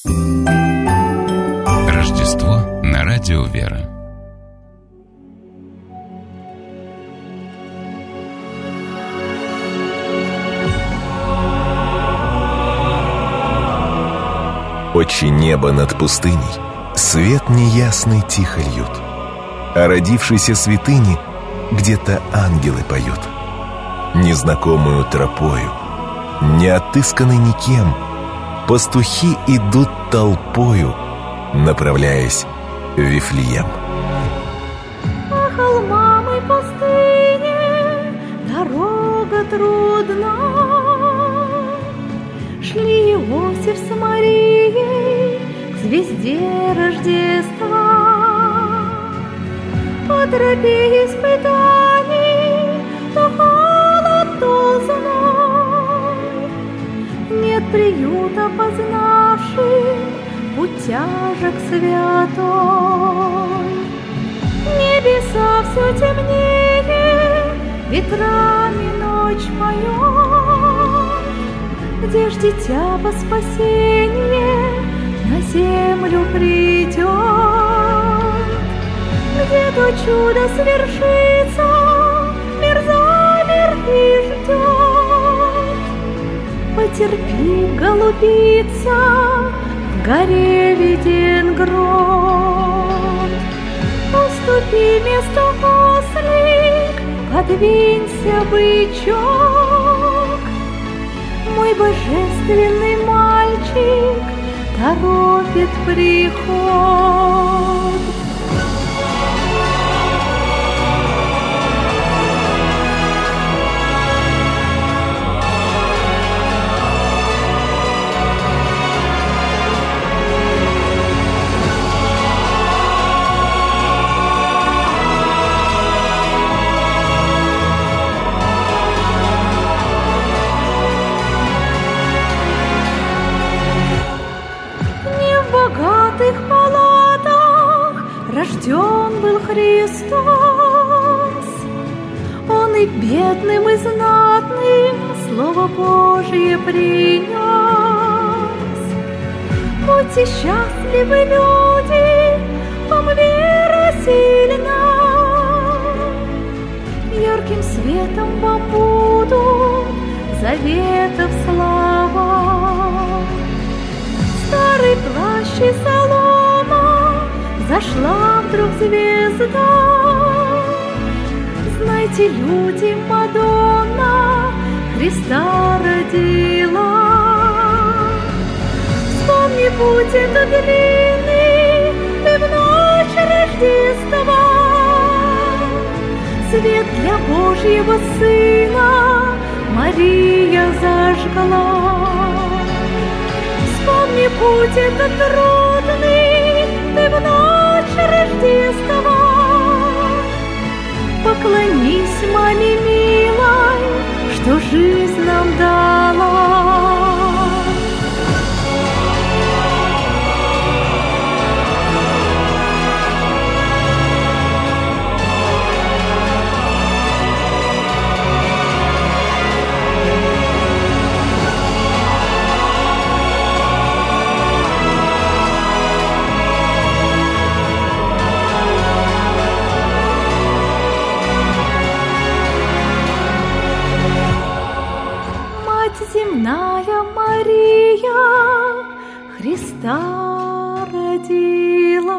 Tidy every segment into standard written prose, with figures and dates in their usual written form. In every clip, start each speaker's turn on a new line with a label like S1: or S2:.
S1: Рождество на радио «Вера».
S2: Отче небо над пустыней, свет неясный тихо льют. О родившейся святыне где-то ангелы поют. Незнакомую тропою, не отысканной никем, пастухи идут толпою, направляясь в Вифлеем.
S3: По холмам и пустыне дорога трудна. Шли Иосиф с Марией к звезде Рождества. По тропе испытаний то холод, то зной. Нет приюта познавшим путь тяжек святой. Небеса все темнее, ветрами ночь поет. Где ж дитя во спасение на землю придет? Где то чудо свершится, мир замер и ждет. Потерпи, голубица, в горе виден грот. Уступи место, ослик, подвинься, бычок. Мой божественный мальчик торопит приход. Рожден был Христос, Он и бедным, и знатным Слово Божье принес. Будьте счастливы, люди, вам вера сильна, ярким светом вам будут заветов слова. Старый плащ и солома, зашла вдруг звезда. Знайте, люди, Мадонна Христа родила. Вспомни путь этот длинный, ты в ночь Рождества. Свет для Божьего Сына Мария зажгла. Вспомни путь этот трудный, ты в ночь Рождества. Поклонись маме милой, что жизнь нам дала. Земная Мария Христа родила.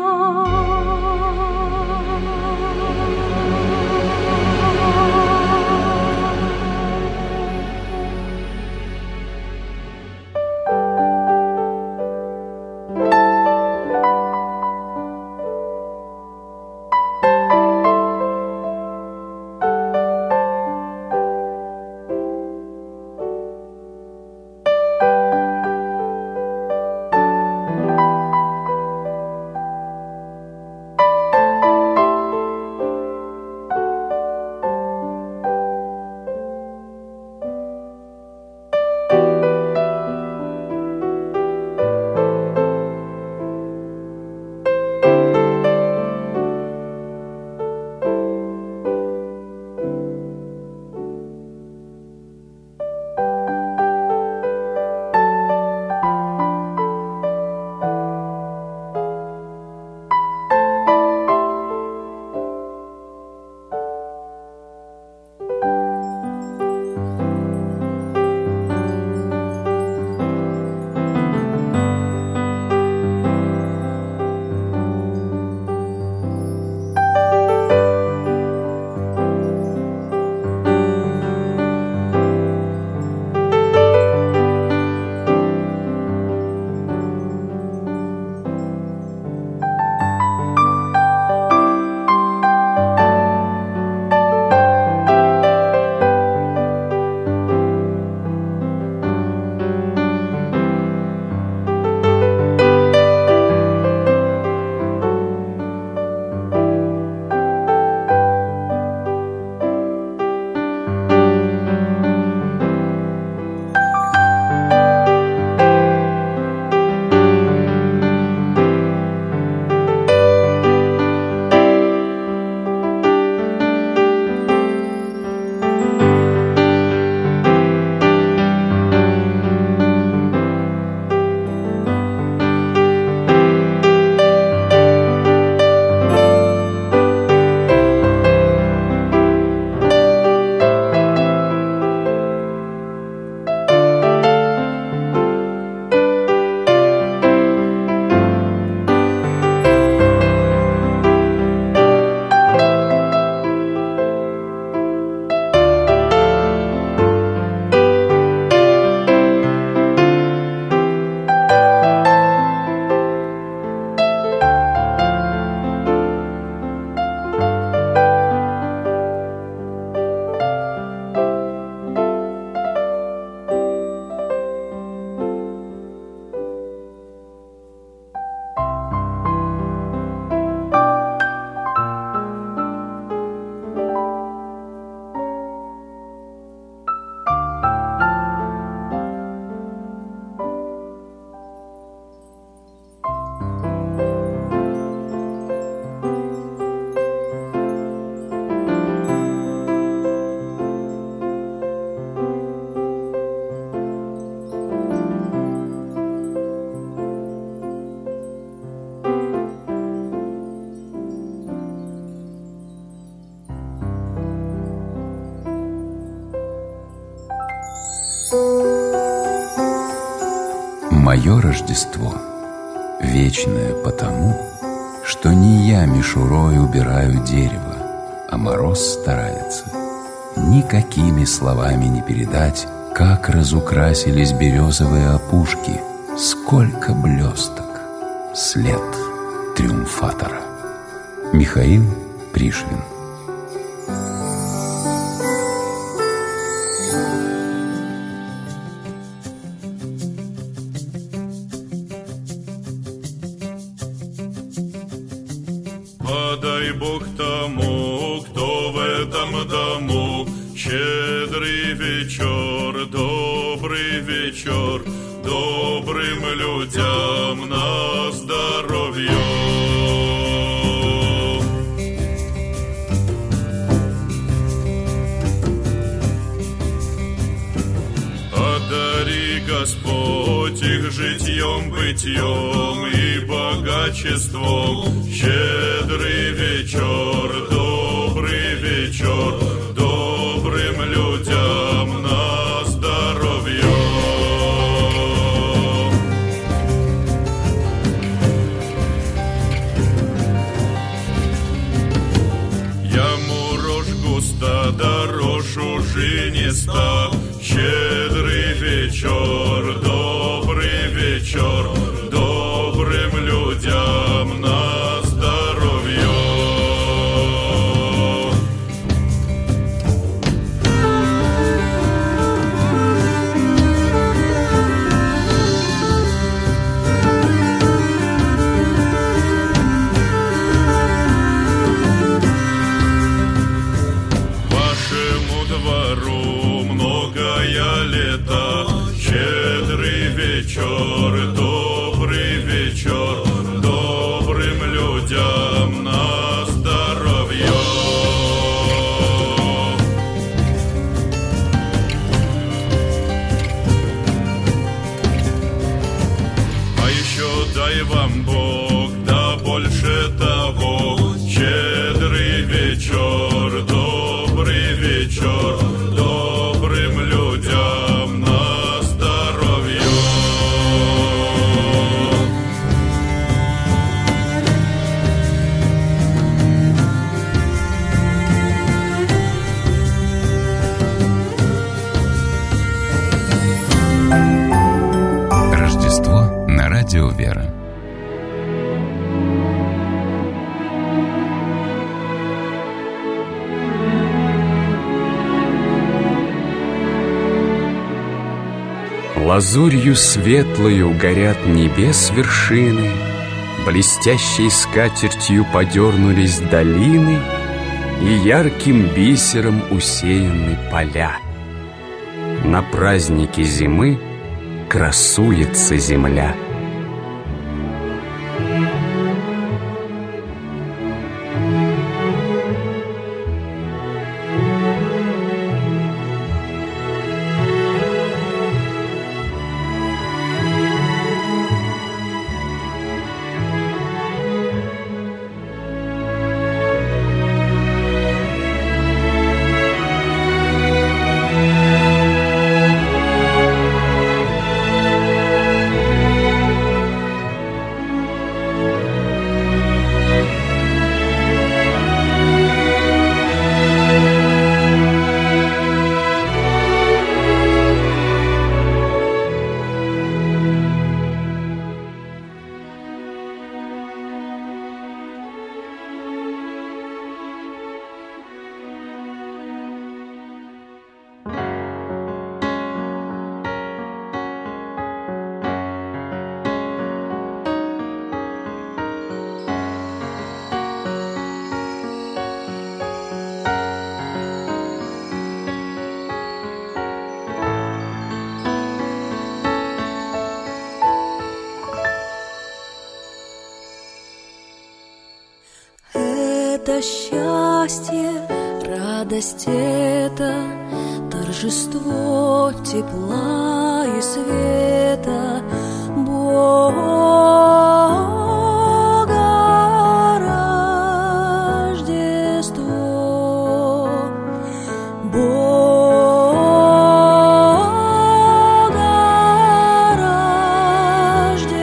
S1: Рождество. Вечное потому, что не я мишурой убираю дерево, а мороз старается. Никакими словами не передать, как разукрасились березовые опушки, сколько блесток, след триумфатора. Михаил Пришвин.
S4: Подай Бог тому, кто в этом дому. Щедрый вечер, добрый вечер, добрым людям на здоровье. Одари, Господь, их житьем-бытьем и богачеством. Щедрый вечер, добрый вечер, добрым людям на здоровье. Яму рожь густа, да рожь ужиниста. Щедрый вечер, добрый вечер, добрым людям на здоровье. Вашему двору многое лето. Щедрый вечер, добрый вечер, добрым людям на здоровье. А еще дай вам Бог, да больше того. Щедрый вечер, добрый вечер, добрым людям на здоровье.
S1: Рождество на радио «Вера».
S5: Лазурью светлою горят небес вершины, блестящей скатертью подернулись долины, и ярким бисером усеяны поля. На празднике зимы красуется земля.
S3: Это счастье, радость это, торжество тепла и света, Бога Рождество, Бога Рождество.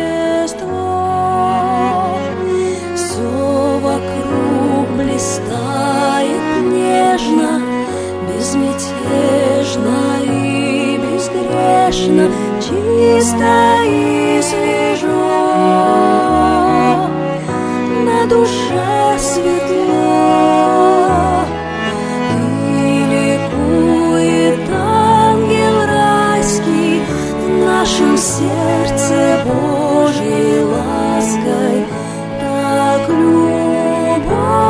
S6: светло, и ликует ангел райский в нашем сердце Божьей лаской, так любовь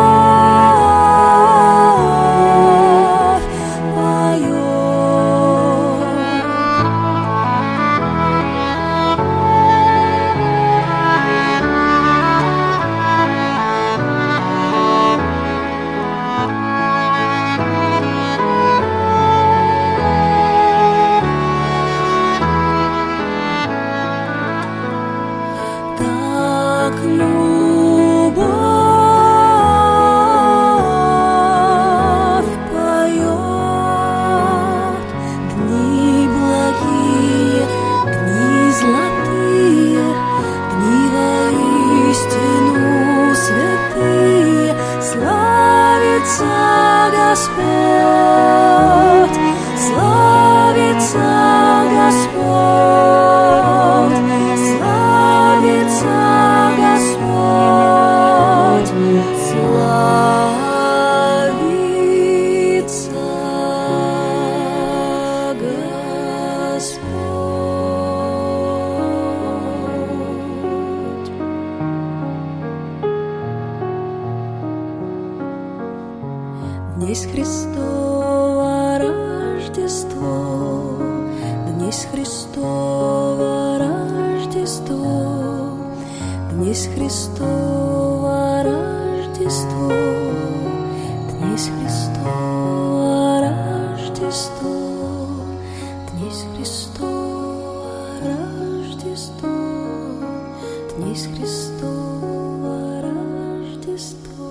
S6: Днесь Христово Рождество, днесь Христово Рождество, днесь Христово Рождество, днесь Христово Рождество, днесь Христово Рождество, днесь Христово Рождество.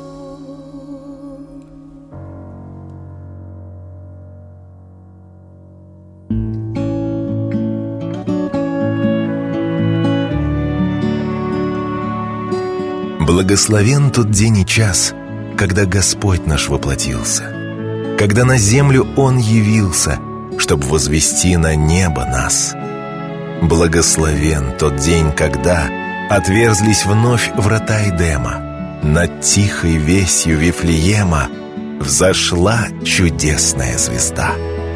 S2: Благословен тот день и час, когда Господь наш воплотился, когда на землю Он явился, чтоб возвести на небо нас. Благословен тот день, когда отверзлись вновь врата Эдема, над тихой весью Вифлеема взошла чудесная звезда.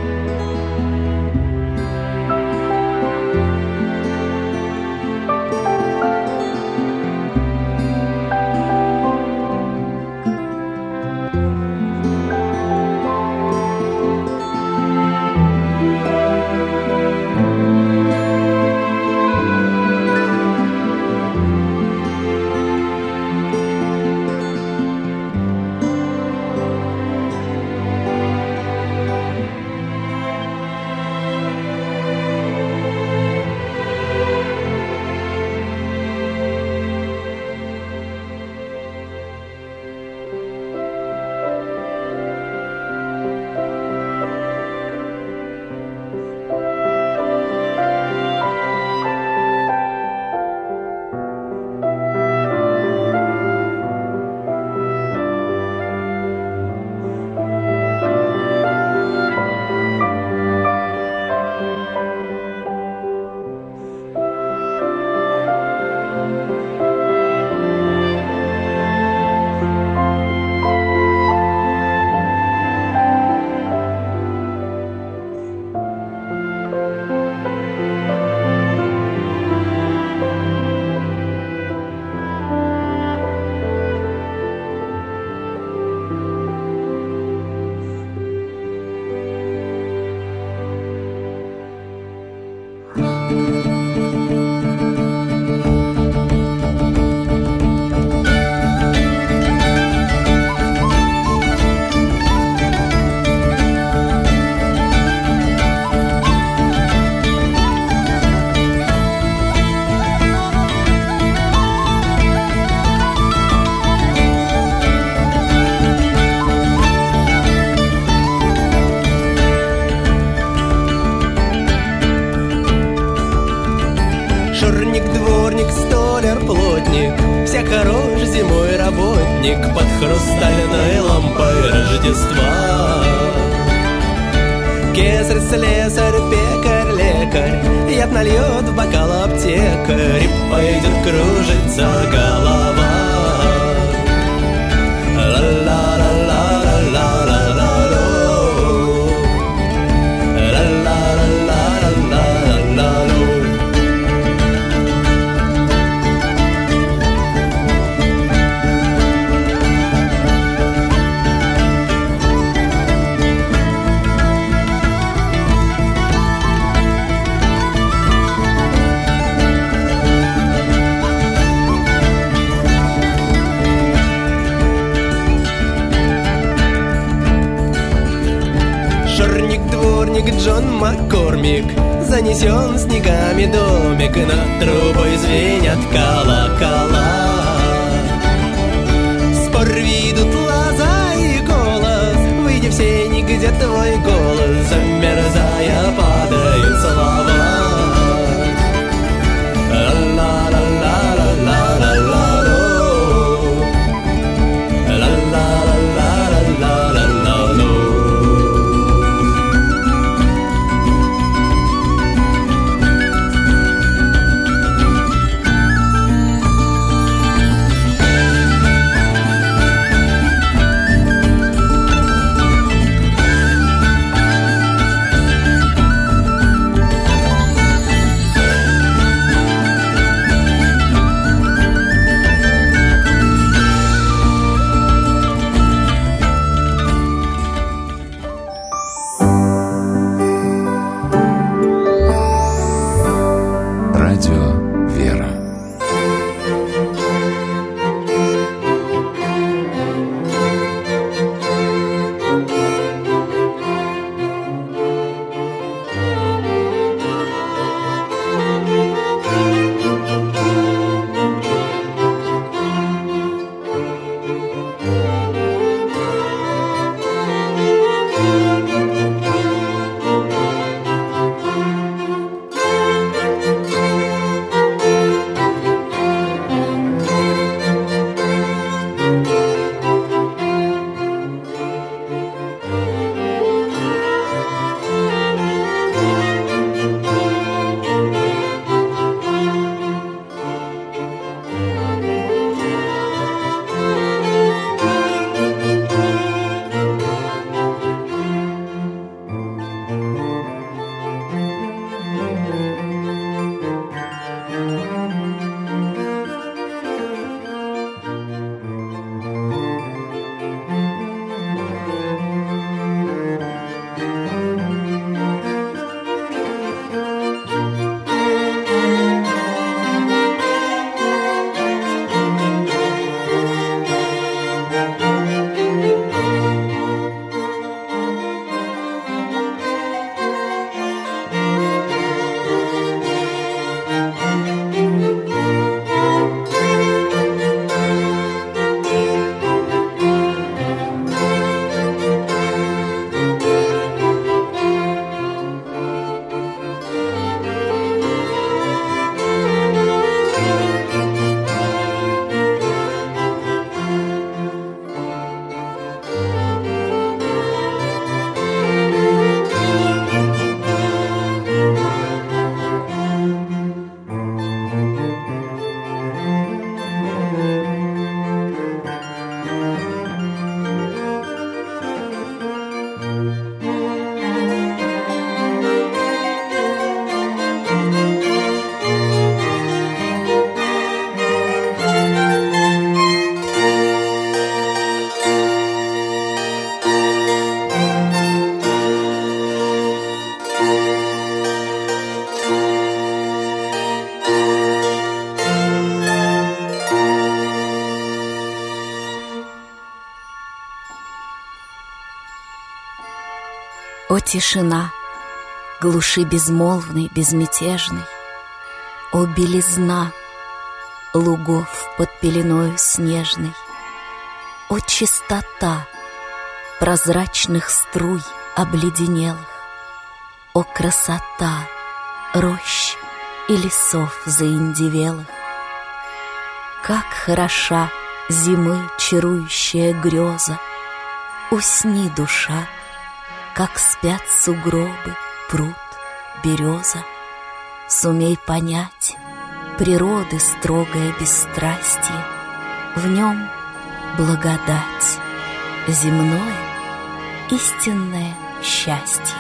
S7: Всяк хорош зимой работник под хрустальной лампой Рождества. Кесарь, слесарь, пекарь, лекарь, яд нальет в бокал аптекарь, и пойдет кружиться голова. Джон Маккормик, занесен снегами домик, и над трубой звенят колокола. Спор ведут лоза и голос, выйди в сени, где твой голос, замерзая падают слова.
S8: О, тишина, глуши безмолвной, безмятежной, О, белизна лугов под пеленою снежной, О, чистота прозрачных струй обледенелых, О, красота рощ и лесов заиндевелых! Как хороша зимы чарующая греза! Усни, душа, как спят сугробы, пруд, береза. Сумей понять природы строгое бесстрастие, В нем благодать, земное истинное счастье.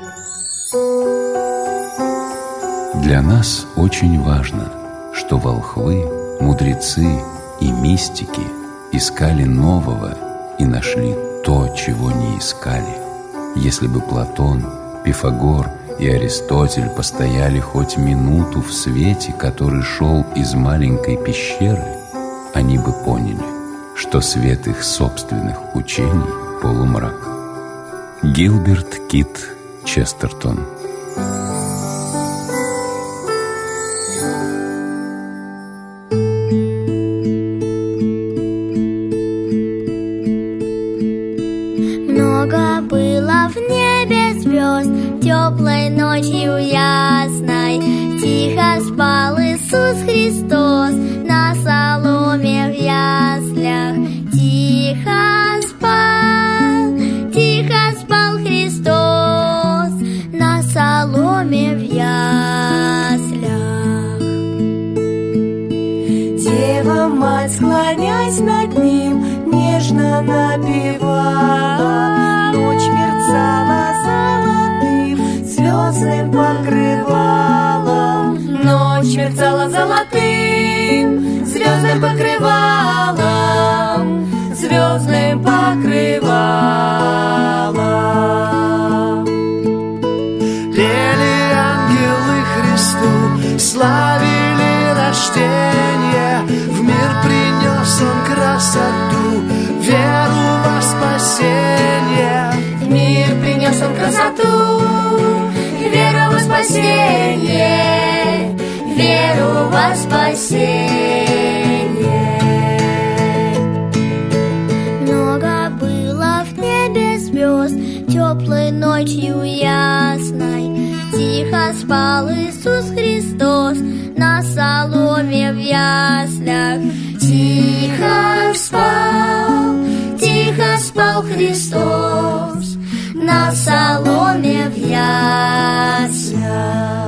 S1: Для нас очень важно, что волхвы, мудрецы и мистики искали нового и нашли то, чего не искали. Если бы Платон, Пифагор и Аристотель постояли хоть минуту в свете, который шел из маленькой пещеры, они бы поняли, что свет их собственных учений — полумрак. Гилберт Кит Честертон.
S9: Много было в небе звезд, теплой ночью ясной. Тихо спал Иисус Христос на соломе в яслях. Тихо спал Христос на соломе в яслях.
S6: Дева-мать, склонясь над ним, нежно напевала. Ночь мерцала золотым, звездным покрывалом. Ночь мерцала золотым, звездным покрывалом. Звездным покрывалом.
S7: Пели ангелы Христу, славили рождение. В мир принес Он красоту, веру во спасение.
S6: В мир принес Он красоту, веру во спасение. Веру во спасение.
S9: Много было в небе звезд, теплой ночью ясной. Тихо спал Иисус Христос на соломе в яслях.
S6: Тихо спал Христос на соломе в яслях.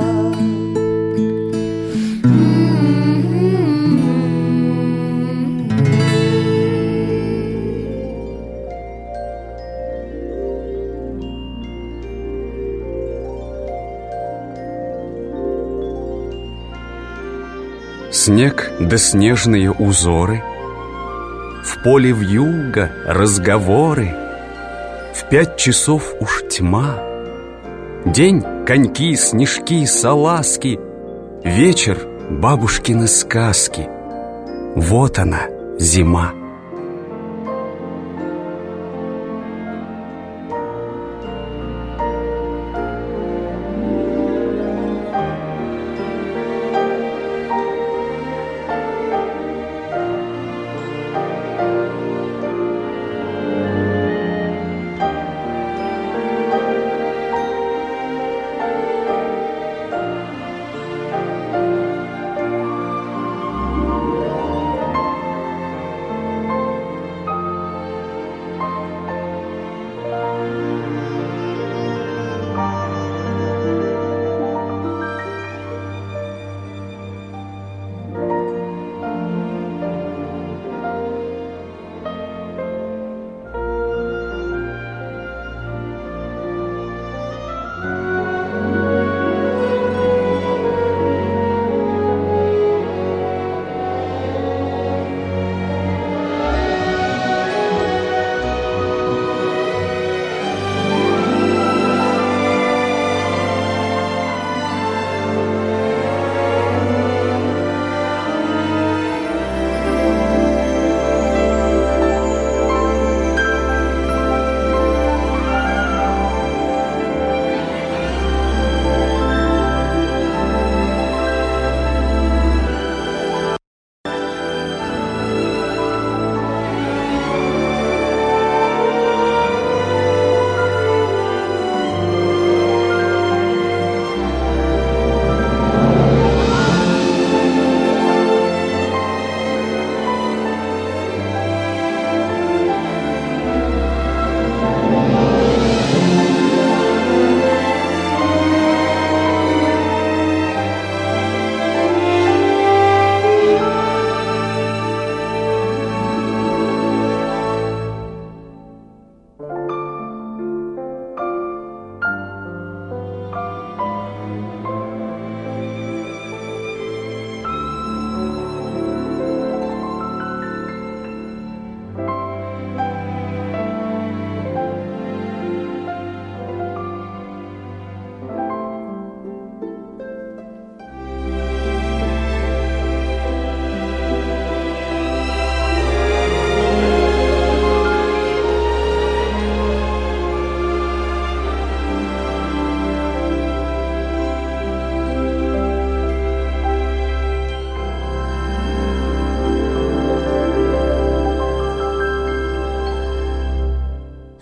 S5: Снег да снежные узоры, в поле вьюга разговоры. В 5 часов уж тьма. День — коньки, снежки, салазки. Вечер — бабушкины сказки. Вот она, зима.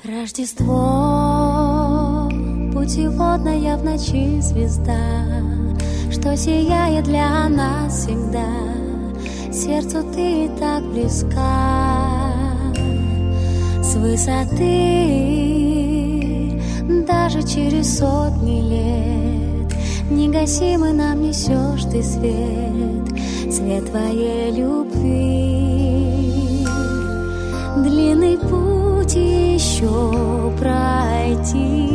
S3: Рождество, путеводная в ночи звезда, что сияет для нас всегда. Сердцу ты так близка. С высоты, даже через сотни лет, негасимый нам несешь ты свет, свет твоей любви. Длинный путь еще пройти,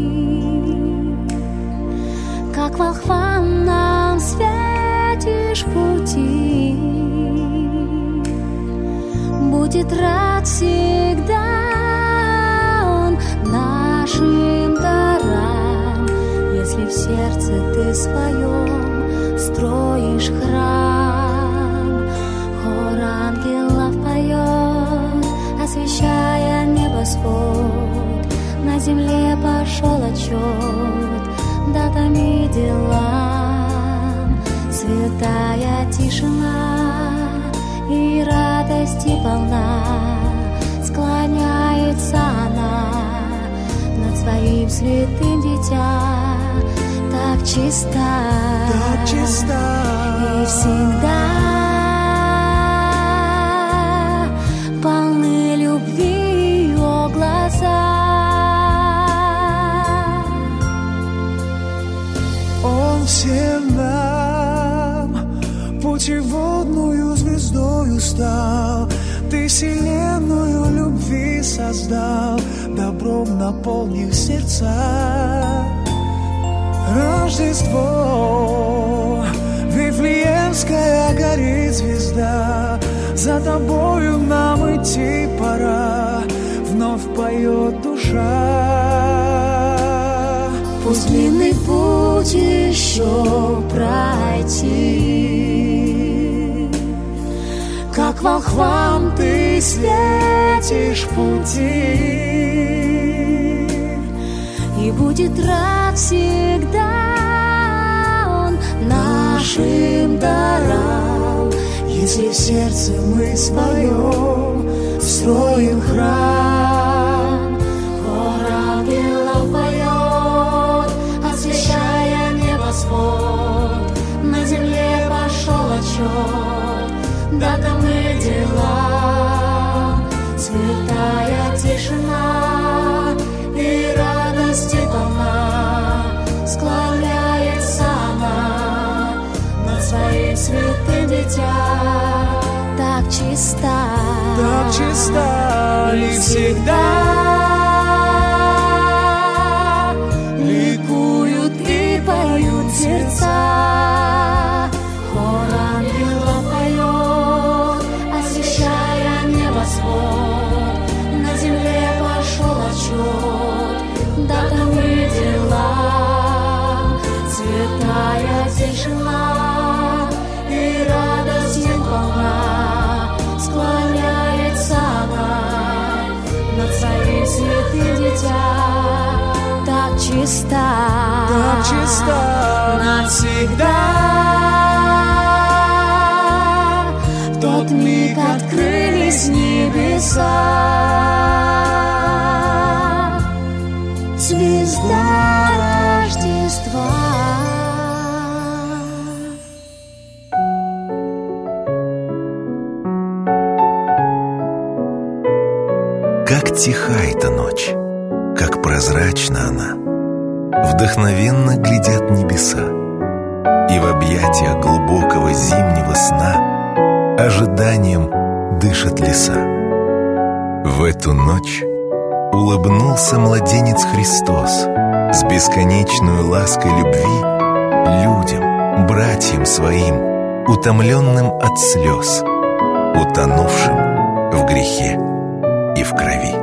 S3: как волхвам нам светишь пути. Будет рад всегда он нашим дарам, если в сердце ты своем строишь храм. Хор ангелов поет, освещая небосвод. На земле пошел отчет датам и делам. Святая тишина и радости полна, склоняется она над своим святым дитя. Так чиста, и всегда полны любви ее глаза.
S10: Он всем нам путеводную звездою стал, ты вселенную любви создал, добром наполнив сердца. Рождество, Вифлеемская горит звезда, за тобою нам идти пора, вновь поет душа.
S3: Пусть длинный путь еще пройти, как волхвам ты светишь пути. И будет рад всегда он нашим дарам, если в сердце мы своем строим храм. Хор ангелов поет, освещая небосвод. На земле пошел отчет датам и делам. Святая тишина и радости полна, склоняется она над своим святым дитя. Так чиста,
S10: и всегда
S3: ликуют и поют сердца. Хор ангелов поет, освещая небосвод. На земле пошел отчет датам и делам. Святая тишина и радость полна, склоняется она над своим святым дитя. Так чиста,
S10: навсегда.
S3: В тот миг открылись небеса. Звезда Рождества.
S2: Как тиха эта ночь, как прозрачна она, вдохновенно глядят небеса, и в объятиях глубокого зимнего сна ожиданием дышат леса. В эту ночь улыбнулся младенец Христос с бесконечной лаской любви людям, братьям своим, утомленным от слез, утонувшим в грехе и в крови.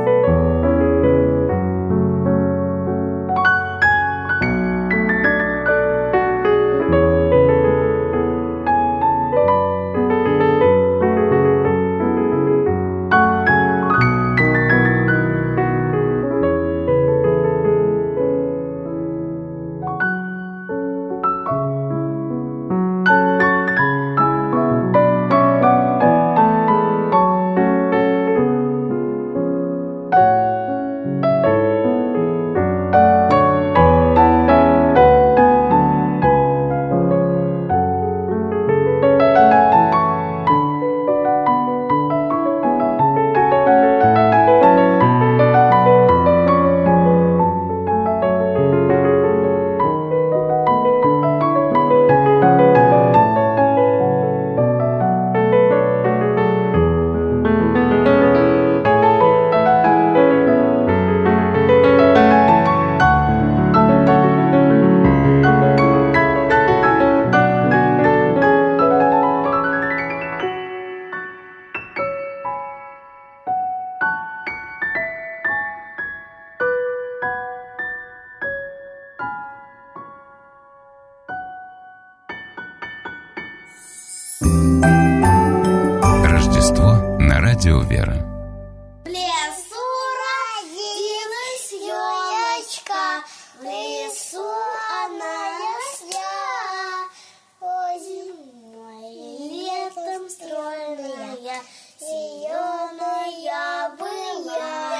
S1: Радио Вера.
S9: В лесу родилась елочка, в лесу она росла, зимой и летом стройная, зеленая была.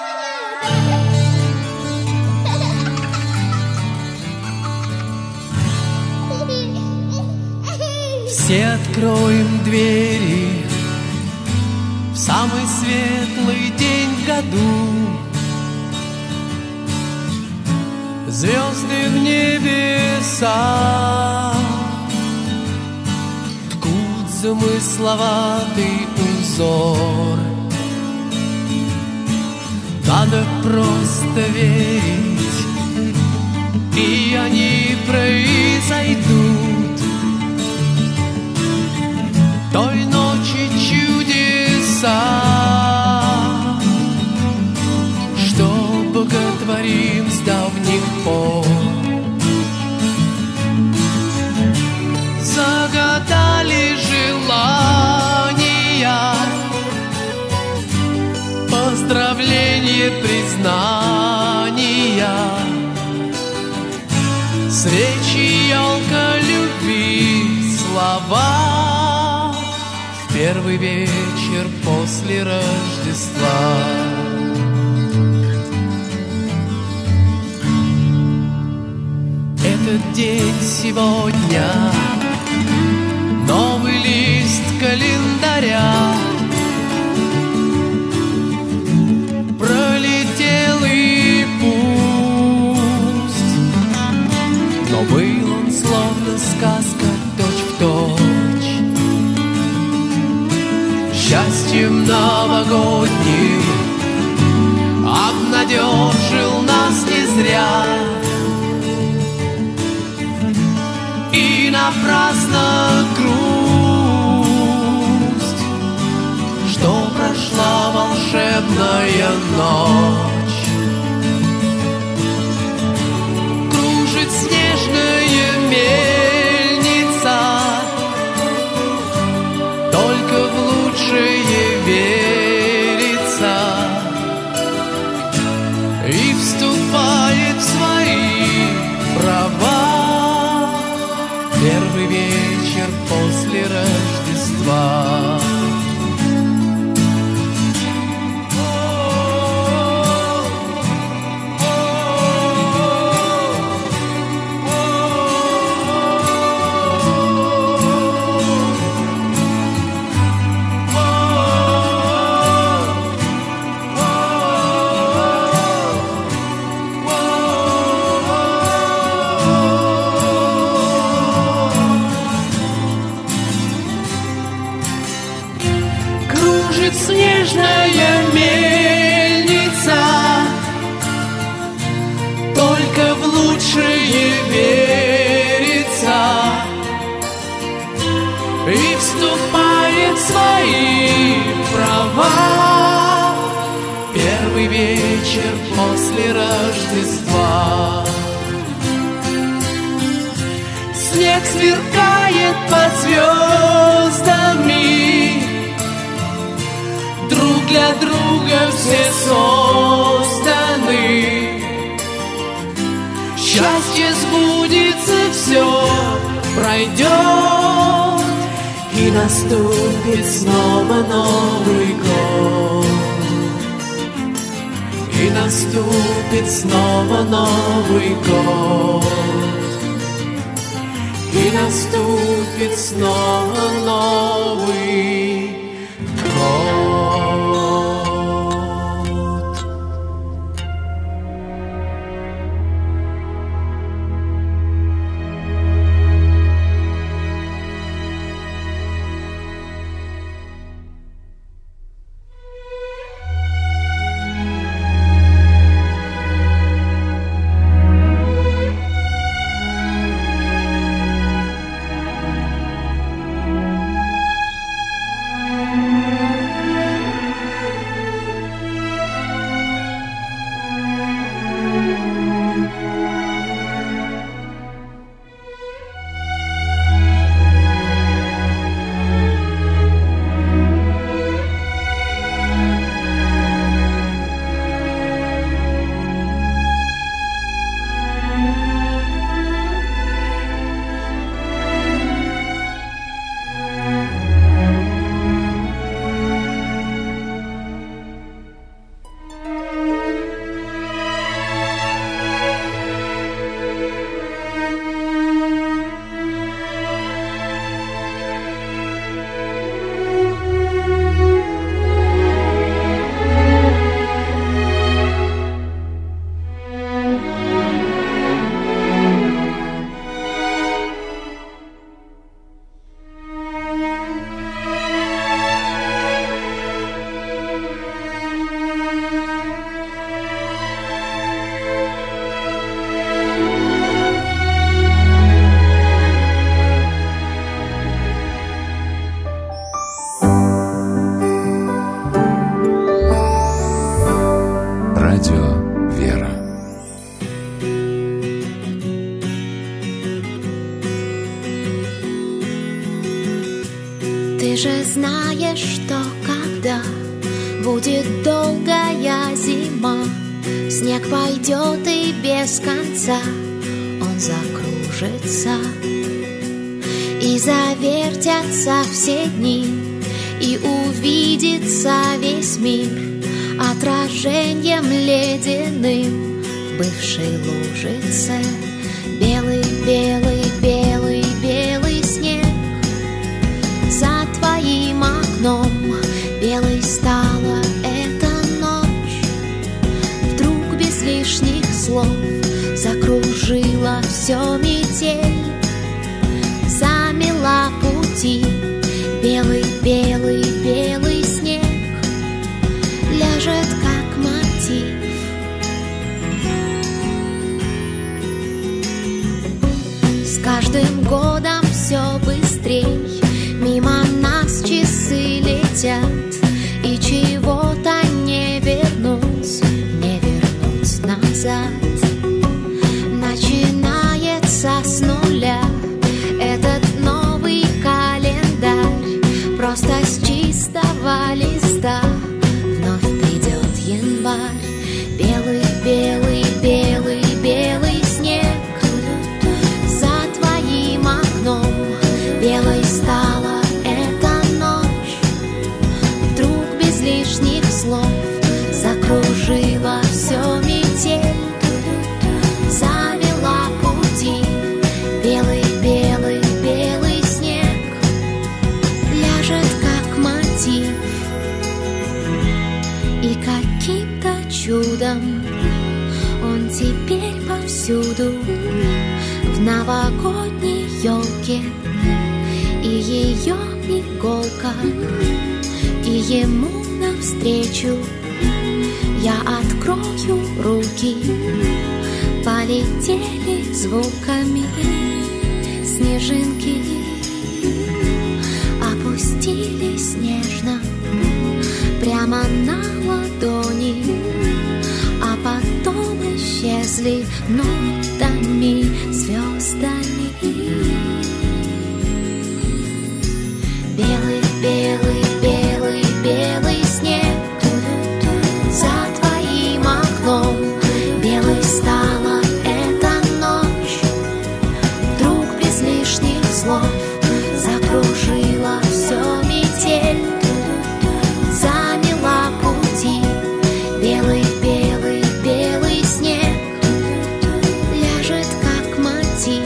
S7: Все откроем двери в самый светлый день в году. Звезды в небеса ткут замысловатый узор. Надо просто верить, и они произойдут. Той ночи чудеса, что боготворим с давних пор. Загадали желания, поздравления, признания, с речи елка любви слова. Первый вечер после Рождества. Этот день сегодня, новый лист календаря, пролетел и пусть, но был он словно сказка точь-в-точь. Счастьем новогодним обнадежил нас не зря, и напрасно грусть, что прошла волшебная ночь. Кружит снежная мельница, только в лучшее верится, и вступает в свои права. Первый вечер после Рождества. Снежная мельница, только в лучшее верится, и вступает в свои права. Первый вечер после Рождества. Снег сверкает под звездами, друг для друга все созданы. Счастье сбудется, все пройдет, и наступит снова Новый год. И наступит снова Новый год. И наступит снова Новый год.
S11: же знаешь, что когда будет долгая зима, снег пойдет и без конца он закружится, и завертятся все дни, и увидится весь мир отражением ледяным в бывшей лужице. Белый, белый, белый, белый снег за твоим окном. Белой стала эта ночь, вдруг без лишних слов закружила все метель, замела пути. Белый, белый, белый снег ляжет как мотив. С каждым годом все быстрей мимо нас часы летят, и чего-то не вернуть назад. Начинается с нуля этот новый календарь, просто с чистого листа вновь придет январь. Белый, белый, белый, белый снег за твоим окном. Белой стала эта ночь, вдруг без лишних слов закружила все метель, завела пути. Белый, белый, белый снег ляжет как мотив. И каким-то чудом он теперь повсюду, в новогодней елке и ее иголка, и ему навстречу я открою руки. Полетели звуками снежинки, опустились нежно прямо на ладони, а потом исчезли нотами, звездами. Белый, белый, белый, белый снег за твоим окном. Белой стала эта ночь, вдруг без лишних слов закружила все метель, замела пути. Белый, белый, белый снег ляжет как мотив.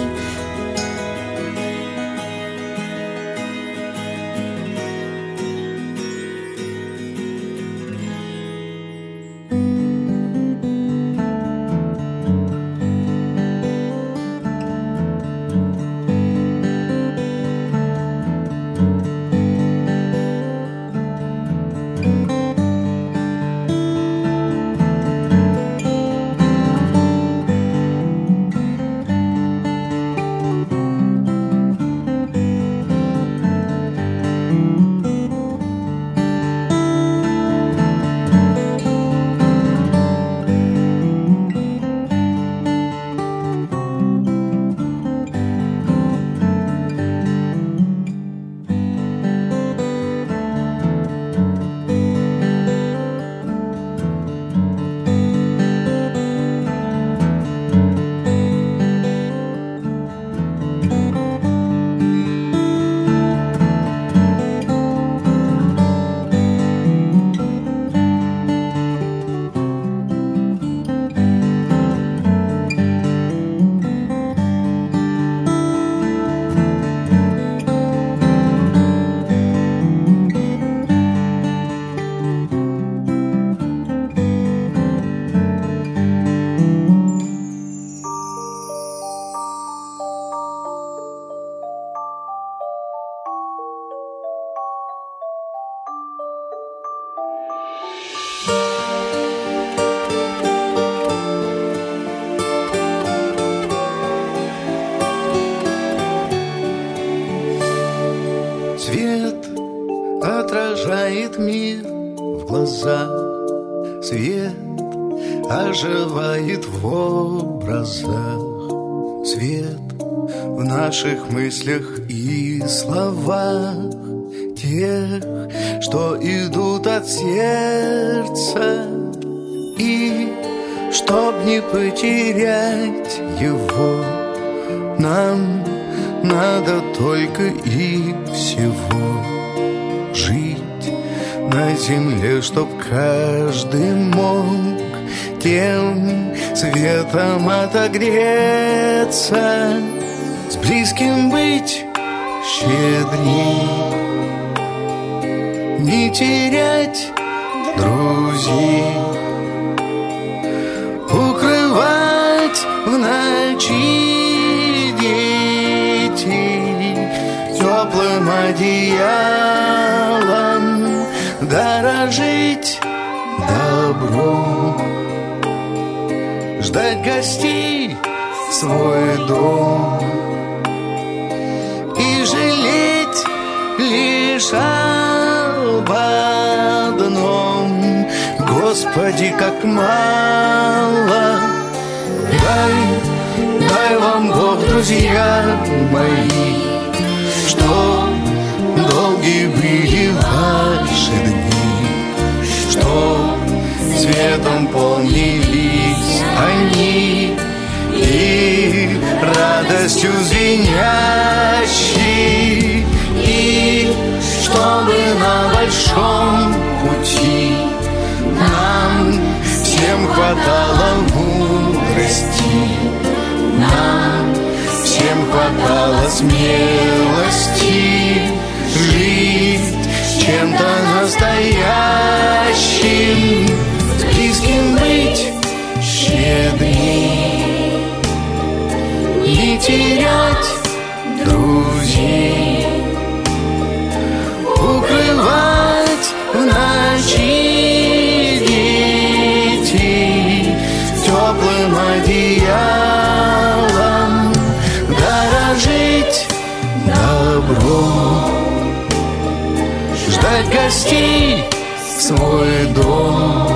S10: отражает мир в глазах. Свет оживает в образах. Свет в наших мыслях и словах. тех, что идут от сердца. И чтоб не потерять его, нам надо только и всего жить на земле, чтоб каждый мог тем светом отогреться, с близким быть щедрей, не терять друзей, укрывать в ночи детей теплым одеялом, дорожить добром, ждать гостей в свой дом и жалеть лишь об одном: Господи, как мало дай вам Бог, друзья мои, что долгие были ваши дни, что светом полнились они и радостью звенящей, и чтобы на большом пути нам всем хватало мудрости, нам всем хватало смелости жить чем-то настоящим, с близким быть щедрей, не терять друзей, укрывать в ночи детей теплым одеялом, дорожить добром, ждать гостей в свой дом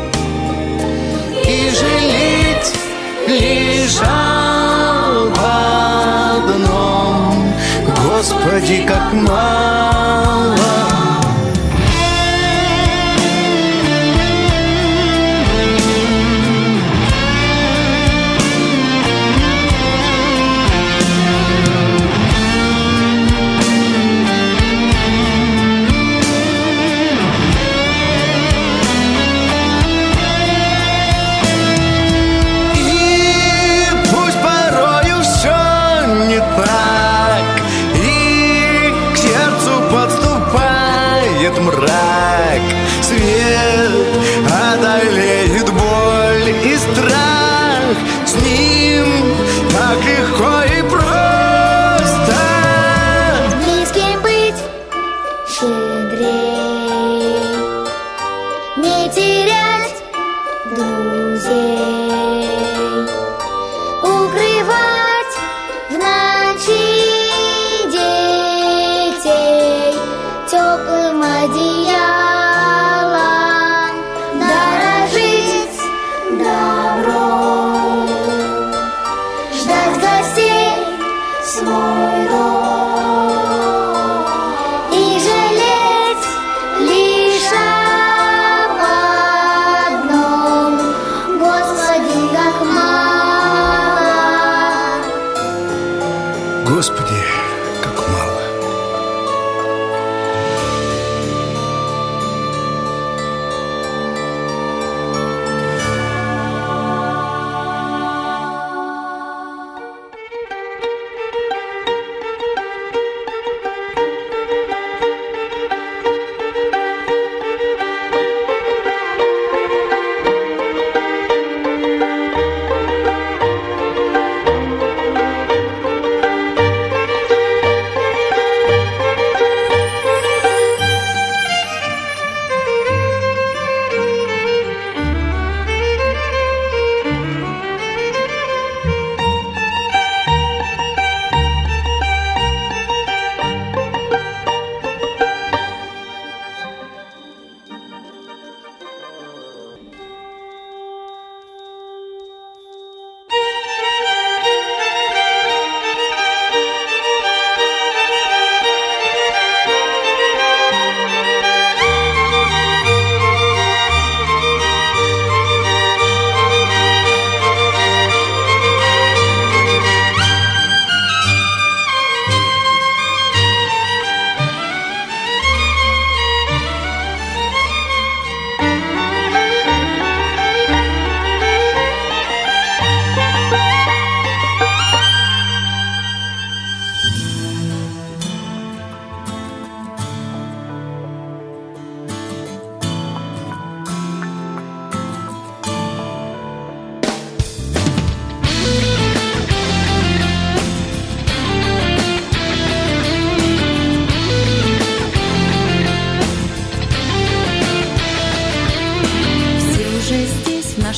S10: и жалеть лишь об одном: Господи, как мало. Мрак, свет одолеет боль и страх, с ним так легко и просто.
S11: С близким быть щедрей, не терять друзей, укрывать в ночи детей теплым одеялом, дорожить добром, ждать гостей в свой дом и жалеть лишь об одном: Господи, как мало.
S10: Господи, как мало.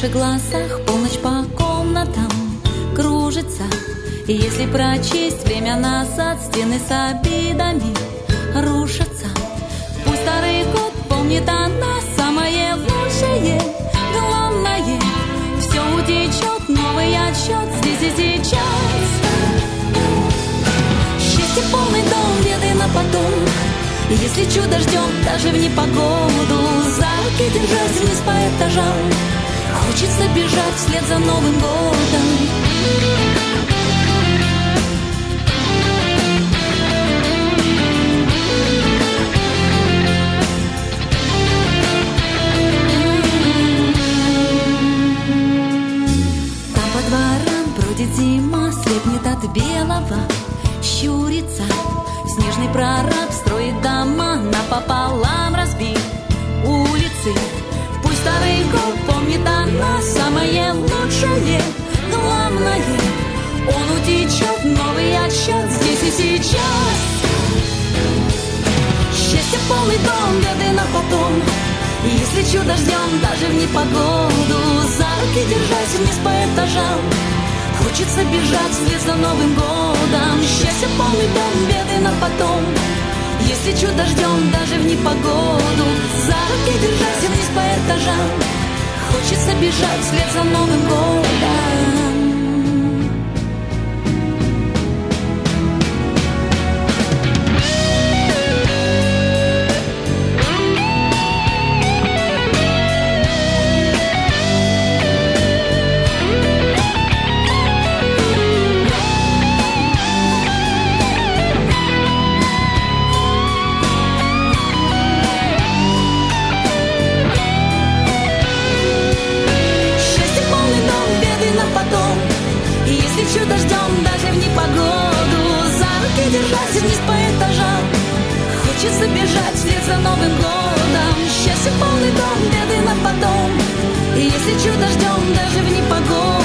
S12: наших глазах полночь по комнатам кружится. И если прочесть время назад, стены с обидами рушатся. Пусть старый год помнит о нас самое лучшее. Главное, все утечет, новый отсчет здесь и сейчас. Счастье полный дом, беды на потом. Если чудо ждем даже в непогоду, за руки держась вниз по этажам, хочется бежать вслед за Новым годом. Там по дворам бродит зима, слепнет от белого, щурится. Снежный прораб строит дома, напополам разбит улицы. Пусть старый год помнит о нас самое лучшее. Главное, он утечет, новый отсчет здесь и сейчас. Счастье полный дом, беды на потом. Если чудо ждем даже в непогоду, за руки держась вниз по этажам, хочется бежать вслед за Новым годом. Счастье полный дом, беды на потом. Если чудо ждем даже в непогоду, за руки держась вниз по этажам, хочется бежать вслед за Новым годом. Чудо ждем даже в непогоду, за руки держась вниз по этажам, хочется бежать вслед за Новым годом. Счастье полный дом, беды на потом. И если чудо ждем даже в непогоду,